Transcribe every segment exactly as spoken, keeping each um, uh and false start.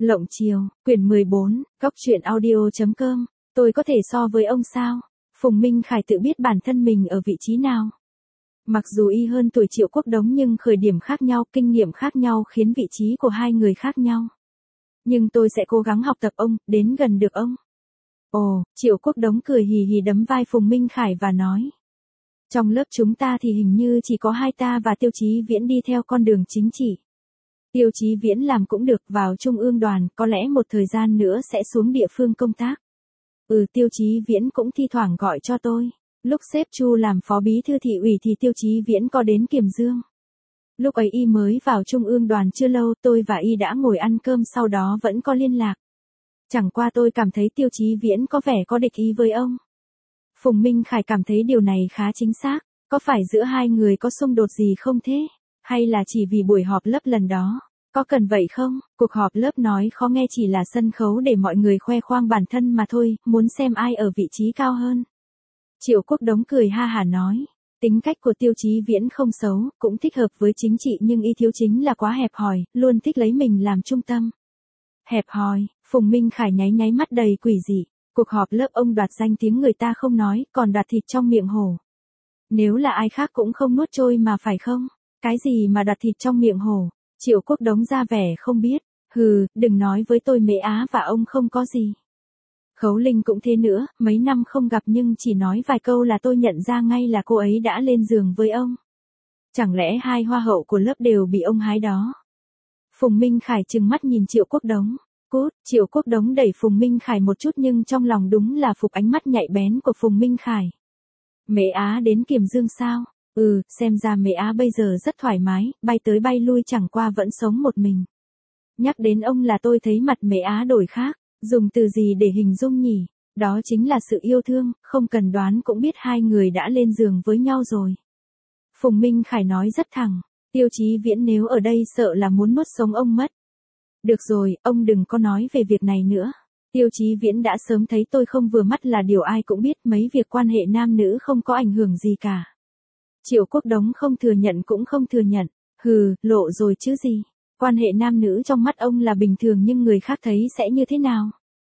Lộng Chiều, quyển mười bốn, góc truyện audio.com, tôi có thể so với ông sao? Phùng Minh Khải tự biết bản thân mình ở vị trí nào. Mặc dù y hơn tuổi Triệu Quốc Đống nhưng khởi điểm khác nhau, kinh nghiệm khác nhau khiến vị trí của hai người khác nhau. Nhưng tôi sẽ cố gắng học tập ông, đến gần được ông. Ồ, Triệu Quốc Đống cười hì hì đấm vai Phùng Minh Khải và nói. Trong lớp chúng ta thì hình như chỉ có hai ta và Tiêu Chí Viễn đi theo con đường chính trị. Tiêu Chí Viễn làm cũng được, vào trung ương đoàn, có lẽ một thời gian nữa sẽ xuống địa phương công tác. Ừ, Tiêu Chí Viễn cũng thi thoảng gọi cho tôi. Lúc sếp Chu làm phó bí thư thị ủy thì Tiêu Chí Viễn có đến Kiểm Dương. Lúc ấy y mới vào trung ương đoàn chưa lâu, tôi và y đã ngồi ăn cơm, sau đó vẫn có liên lạc. Chẳng qua tôi cảm thấy Tiêu Chí Viễn có vẻ có địch ý với ông. Phùng Minh Khải cảm thấy điều này khá chính xác. Có phải giữa hai người có xung đột gì không thế? Hay là chỉ vì buổi họp lớp lần đó? Có cần vậy không? Cuộc họp lớp nói khó nghe chỉ là sân khấu để mọi người khoe khoang bản thân mà thôi, muốn xem ai ở vị trí cao hơn. Triệu Quốc Đống cười ha hả nói. Tính cách của Tiêu Chí Viễn không xấu, cũng thích hợp với chính trị, nhưng y thiếu chính là quá hẹp hòi, luôn thích lấy mình làm trung tâm. Hẹp hòi, Phùng Minh Khải nháy nháy mắt đầy quỷ dị. Cuộc họp lớp ông đoạt danh tiếng người ta không nói, còn đoạt thịt trong miệng hổ. Nếu là ai khác cũng không nuốt trôi mà phải không? Cái gì mà đoạt thịt trong miệng hổ? Triệu Quốc Đống ra vẻ không biết. Hừ, đừng nói với tôi Mễ Á và ông không có gì. Khấu Linh cũng thế nữa, mấy năm không gặp nhưng chỉ nói vài câu là tôi nhận ra ngay là cô ấy đã lên giường với ông. Chẳng lẽ hai hoa hậu của lớp đều bị ông hái đó? Phùng Minh Khải trừng mắt nhìn Triệu Quốc Đống. Cút, Triệu Quốc Đống đẩy Phùng Minh Khải một chút nhưng trong lòng đúng là phục ánh mắt nhạy bén của Phùng Minh Khải. Mễ Á đến Kiểm Dương sao? Ừ, xem ra Mễ Á bây giờ rất thoải mái, bay tới bay lui chẳng qua vẫn sống một mình. Nhắc đến ông là tôi thấy mặt Mễ Á đổi khác, dùng từ gì để hình dung nhỉ? Đó chính là sự yêu thương, không cần đoán cũng biết hai người đã lên giường với nhau rồi. Phùng Minh Khải nói rất thẳng, Tiêu Chí Viễn nếu ở đây sợ là muốn nuốt sống ông mất. Được rồi, ông đừng có nói về việc này nữa. Tiêu Chí Viễn đã sớm thấy tôi không vừa mắt là điều ai cũng biết, mấy việc quan hệ nam nữ không có ảnh hưởng gì cả. Triệu Quốc Đống không thừa nhận cũng không thừa nhận. Hừ, lộ rồi chứ gì. Quan hệ nam nữ trong mắt ông là bình thường nhưng người khác thấy sẽ như thế nào?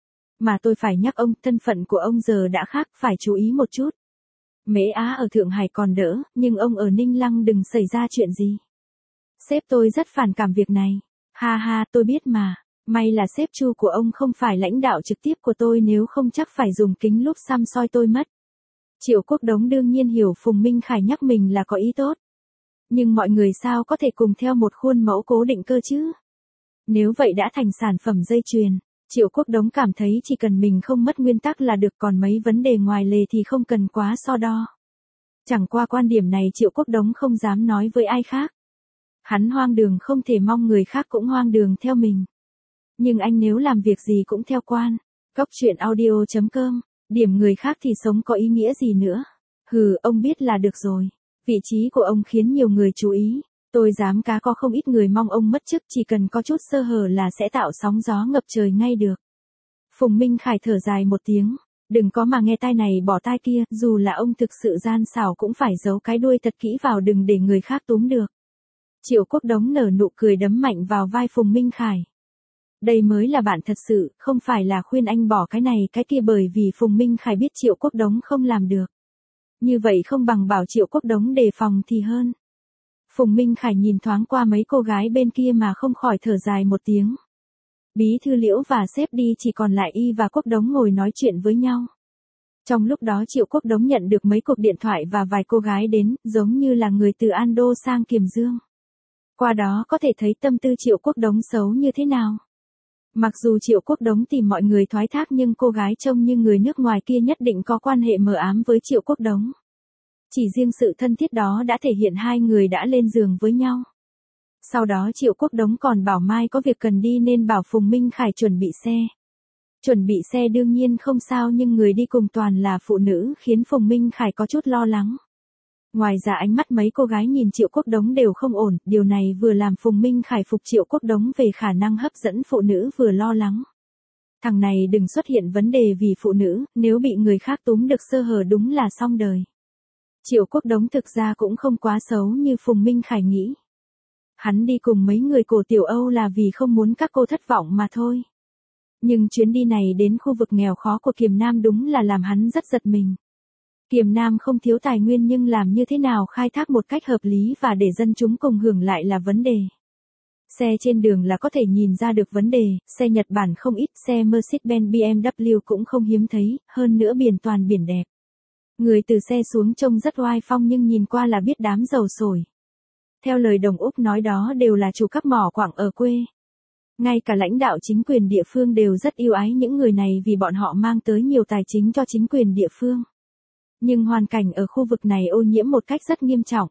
Mà tôi phải nhắc ông, thân phận của ông giờ đã khác, phải chú ý một chút. Mễ Á ở Thượng Hải còn đỡ, nhưng ông ở Ninh Lăng đừng xảy ra chuyện gì. Sếp tôi rất phản cảm việc này. Ha ha, tôi biết mà. May là sếp Chu của ông không phải lãnh đạo trực tiếp của tôi, nếu không chắc phải dùng kính lúp xăm soi tôi mất. Triệu Quốc Đống đương nhiên hiểu Phùng Minh Khải nhắc mình là có ý tốt. Nhưng mọi người sao có thể cùng theo một khuôn mẫu cố định cơ chứ? Nếu vậy đã thành sản phẩm dây chuyền. Triệu Quốc Đống cảm thấy chỉ cần mình không mất nguyên tắc là được, còn mấy vấn đề ngoài lề thì không cần quá so đo. Chẳng qua quan điểm này Triệu Quốc Đống không dám nói với ai khác. Hắn hoang đường không thể mong người khác cũng hoang đường theo mình. Nhưng anh nếu làm việc gì cũng theo quan. Góc truyện audio.com, điểm người khác thì sống có ý nghĩa gì nữa? Hừ, ông biết là được rồi. Vị trí của ông khiến nhiều người chú ý. Tôi dám cá có không ít người mong ông mất chức, chỉ cần có chút sơ hở là sẽ tạo sóng gió ngập trời ngay được. Phùng Minh Khải thở dài một tiếng. Đừng có mà nghe tai này bỏ tai kia, dù là ông thực sự gian xảo cũng phải giấu cái đuôi thật kỹ vào, đừng để người khác túm được. Triệu Quốc Đống nở nụ cười đấm mạnh vào vai Phùng Minh Khải. Đây mới là bạn thật sự, không phải là khuyên anh bỏ cái này cái kia, bởi vì Phùng Minh Khải biết Triệu Quốc Đống không làm được. Như vậy không bằng bảo Triệu Quốc Đống đề phòng thì hơn. Phùng Minh Khải nhìn thoáng qua mấy cô gái bên kia mà không khỏi thở dài một tiếng. Bí thư Liễu và sếp đi, chỉ còn lại y và Quốc Đống ngồi nói chuyện với nhau. Trong lúc đó Triệu Quốc Đống nhận được mấy cuộc điện thoại và vài cô gái đến, giống như là người từ An Đô sang Kiểm Dương. Qua đó có thể thấy tâm tư Triệu Quốc Đống xấu như thế nào. Mặc dù Triệu Quốc Đống tìm mọi người thoái thác nhưng cô gái trông như người nước ngoài kia nhất định có quan hệ mờ ám với Triệu Quốc Đống. Chỉ riêng sự thân thiết đó đã thể hiện hai người đã lên giường với nhau. Sau đó Triệu Quốc Đống còn bảo mai có việc cần đi nên bảo Phùng Minh Khải chuẩn bị xe. Chuẩn bị xe đương nhiên không sao, nhưng người đi cùng toàn là phụ nữ khiến Phùng Minh Khải có chút lo lắng. Ngoài ra ánh mắt mấy cô gái nhìn Triệu Quốc Đống đều không ổn, điều này vừa làm Phùng Minh Khải phục Triệu Quốc Đống về khả năng hấp dẫn phụ nữ vừa lo lắng. Thằng này đừng xuất hiện vấn đề vì phụ nữ, nếu bị người khác túm được sơ hở đúng là xong đời. Triệu Quốc Đống thực ra cũng không quá xấu như Phùng Minh Khải nghĩ. Hắn đi cùng mấy người cổ Tiểu Âu là vì không muốn các cô thất vọng mà thôi. Nhưng chuyến đi này đến khu vực nghèo khó của Kiềm Nam đúng là làm hắn rất giật mình. Kiềm Nam không thiếu tài nguyên nhưng làm như thế nào khai thác một cách hợp lý và để dân chúng cùng hưởng lại là vấn đề. Xe trên đường là có thể nhìn ra được vấn đề, xe Nhật Bản không ít, xe Mercedes-Benz bê em vê cũng không hiếm thấy, hơn nữa biển toàn biển đẹp. Người từ xe xuống trông rất oai phong nhưng nhìn qua là biết đám giàu sổi. Theo lời Đồng Úc nói đó đều là chủ các mỏ quặng ở quê. Ngay cả lãnh đạo chính quyền địa phương đều rất yêu ái những người này vì bọn họ mang tới nhiều tài chính cho chính quyền địa phương. Nhưng hoàn cảnh ở khu vực này ô nhiễm một cách rất nghiêm trọng.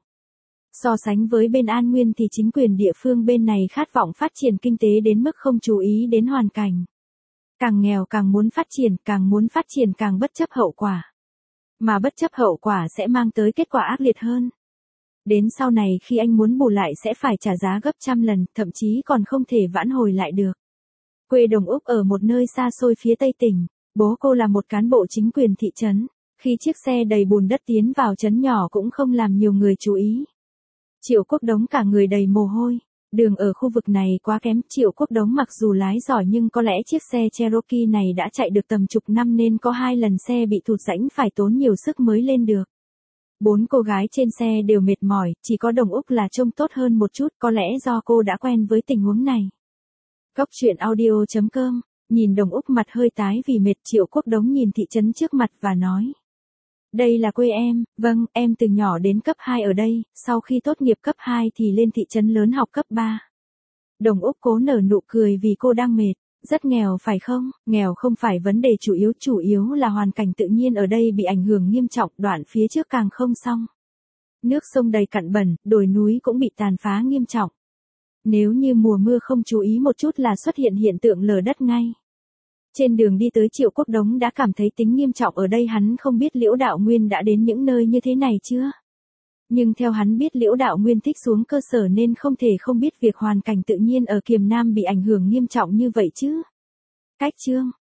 So sánh với bên An Nguyên thì chính quyền địa phương bên này khát vọng phát triển kinh tế đến mức không chú ý đến hoàn cảnh. Càng nghèo càng muốn phát triển, càng muốn phát triển càng bất chấp hậu quả. Mà bất chấp hậu quả sẽ mang tới kết quả ác liệt hơn. Đến sau này khi anh muốn bù lại sẽ phải trả giá gấp trăm lần, thậm chí còn không thể vãn hồi lại được. Quê Đồng Úc ở một nơi xa xôi phía Tây tỉnh, bố cô là một cán bộ chính quyền thị trấn. Khi chiếc xe đầy bùn đất tiến vào trấn nhỏ cũng không làm nhiều người chú ý. Triệu Quốc Đống cả người đầy mồ hôi. Đường ở khu vực này quá kém, Triệu Quốc Đống mặc dù lái giỏi nhưng có lẽ chiếc xe Cherokee này đã chạy được tầm chục năm nên có hai lần xe bị thụt rãnh phải tốn nhiều sức mới lên được. Bốn cô gái trên xe đều mệt mỏi, chỉ có Đồng Úc là trông tốt hơn một chút, có lẽ do cô đã quen với tình huống này. Góc truyện audio chấm com, nhìn Đồng Úc mặt hơi tái vì mệt, Triệu Quốc Đống nhìn thị trấn trước mặt và nói. Đây là quê em, vâng, em từ nhỏ đến cấp hai ở đây, sau khi tốt nghiệp cấp hai thì lên thị trấn lớn học cấp ba. Đồng Úc cố nở nụ cười vì cô đang mệt, rất nghèo phải không? Nghèo không phải vấn đề chủ yếu, chủ yếu là hoàn cảnh tự nhiên ở đây bị ảnh hưởng nghiêm trọng, đoạn phía trước càng không xong. Nước sông đầy cặn bẩn, đồi núi cũng bị tàn phá nghiêm trọng. Nếu như mùa mưa không chú ý một chút là xuất hiện hiện tượng lở đất ngay. Trên đường đi tới Triệu Quốc Đống đã cảm thấy tính nghiêm trọng ở đây, hắn không biết Liễu Đạo Nguyên đã đến những nơi như thế này chưa? Nhưng theo hắn biết Liễu Đạo Nguyên thích xuống cơ sở nên không thể không biết việc hoàn cảnh tự nhiên ở Kiềm Nam bị ảnh hưởng nghiêm trọng như vậy chứ. Cách chương